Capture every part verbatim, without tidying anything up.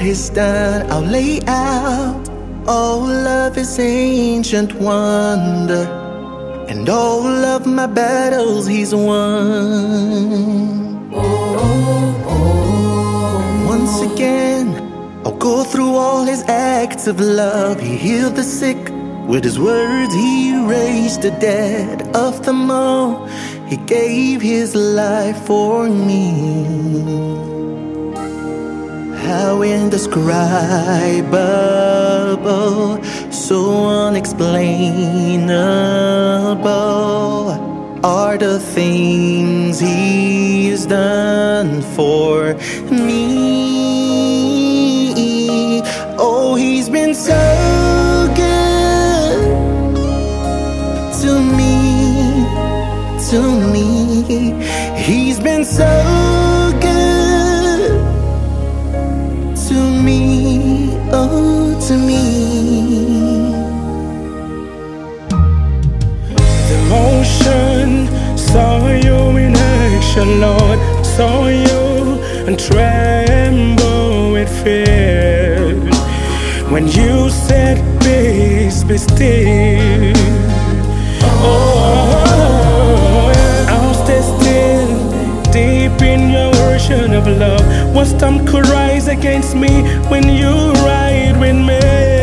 has done, I'll lay out all of his ancient wonder, and all of my battles he's won. Once again, I'll go through all his acts of love. He healed the sick with his words, he raised the dead. Of them all, he gave his life for me. How indescribable, so unexplainable are the things he has done for me. Oh, he's been so good to me, to me. He's been so good to me, oh, to me. The ocean saw you in action, Lord, saw you and tremble with fear when you said, peace be still. Oh, I'll stay still, deep in your ocean of love. What storm could rise against me when you ride with me?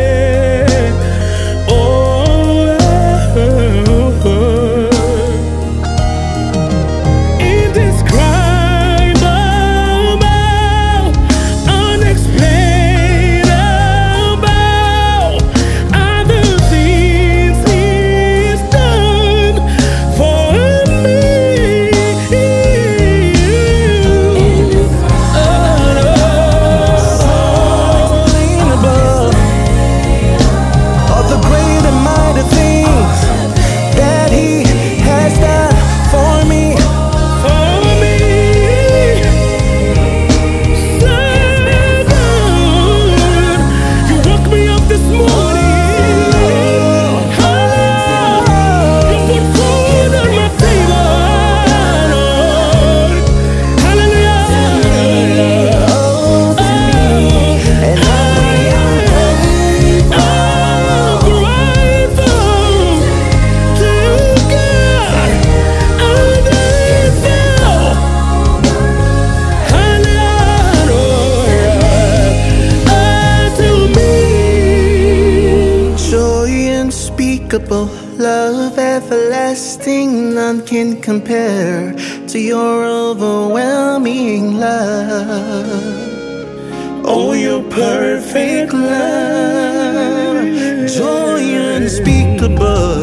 Oh, indescribable, unexplainable are the things he's done for me. All the great and mighty things that he has done for me. For me, so good. You woke me up this morning. Oh, you put food on my table. Lord. Hallelujah. Oh, to me, and I am Oh, grateful to God. I'm grateful. Hallelujah. To me. joy unspeakable, love everlasting, none can compare to your overwhelming love. Oh, your perfect love, joy unspeakable,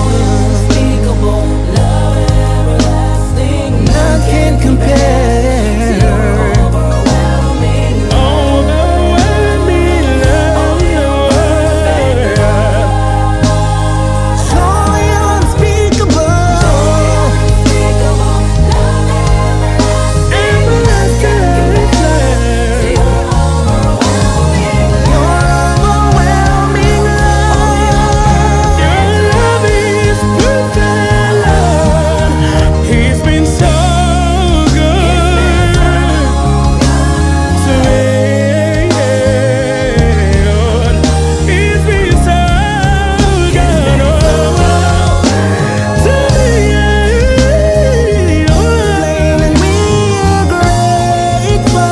none can compare. Overwhelming love. Joy unspeakable, everlasting love. Your overwhelming love. Your love is perfect, Lord. He's been so good to me. He's been so good to me. And we are grateful,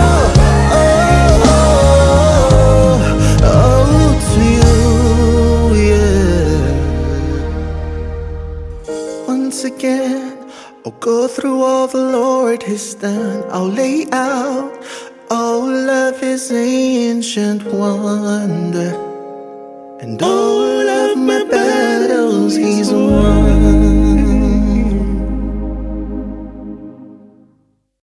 oh, oh, to you, yeah. Once again, I'll go through all the Lord has done. I'll lay out all of his ancient wonder, and all of my battles he's won.